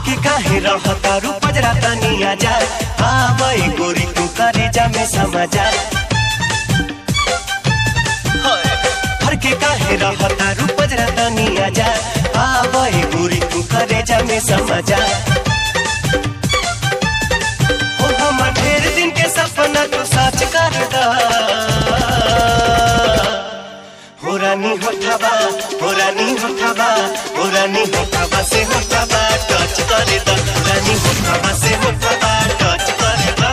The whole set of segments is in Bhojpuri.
हटके काहे रहतारू पजरा तनी आजा आवे गोरी तू करे जा में समझा हटके काहे रहतारू पजरा तनी आजा आवे गोरी तू करे जा में समझा हो हम ढेर दिन के सपना तू सच कर दा हो रानी होठबा हो रानी होठबा हो रानी होठबा से होठबा टच करे दा रानी होठबा से होठबा टच करे दा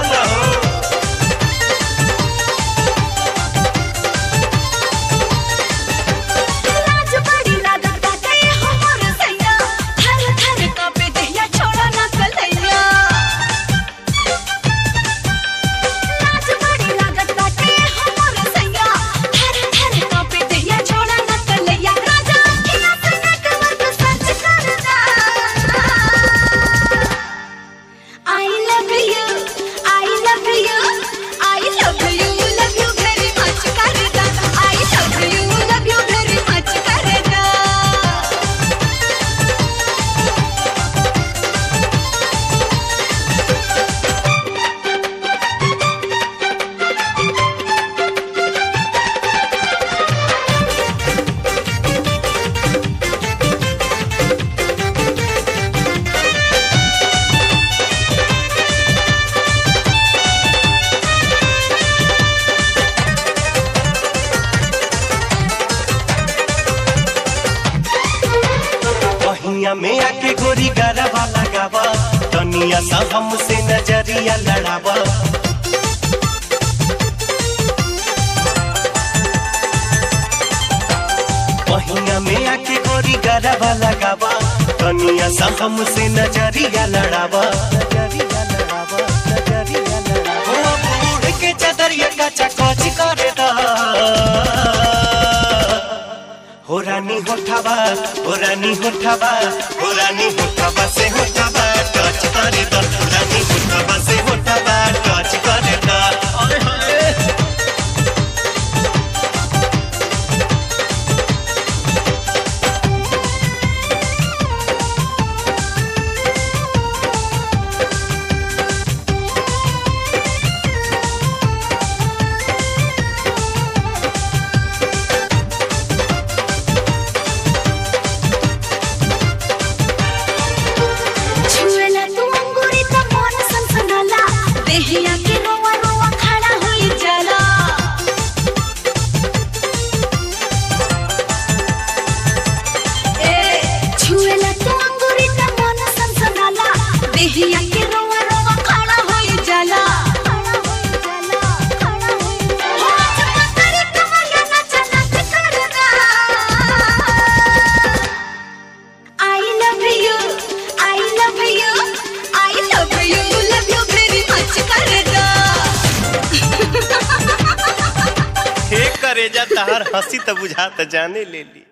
लाज बड़ी लागत बाटे हमर सैया थर थर कांपे देहिया छोड़ा ना कलैया लाज बड़ी लागत बाटे हमर सैया थर थर कांपे देहिया छोड़ा ना कलैया राजा किया सनक मत सच कर दा I love you I love you I love you very much करदा I love you very much करदा पहिया में आके गोरी गरबा लगावा दुनिया सा हमसे नजरिया लड़ावा पहिया में आके गोरी गरबा लगावा दुनिया सा हमसे नजरिया लड़ावा नजरिया लड़ावा नजरिया लड़ावा हो बूढ़ के चदरिया का चकोच करे दा हो रानी होठबा हो रानी होठबा हो रानी होठबा से होठबा टच करे दा रानी होठबा से होठबा टच करे दा अरे हाय छुएला तू अंगूरी त मन सनसनाला देहिया के रोवा रोवा खड़ा होई जाला ए छुएला तू अंगूरी त मन सनसनाला देहिया के रोवा रोवा खड़ा होई जाला खड़ा होई जाला खड़ा होई जाला हो चमत्कारी कमरिया नच नच करदा I love you I love you I love you very much करदा हे करे जा तहार हंसी त बुझा त जाने ले ली।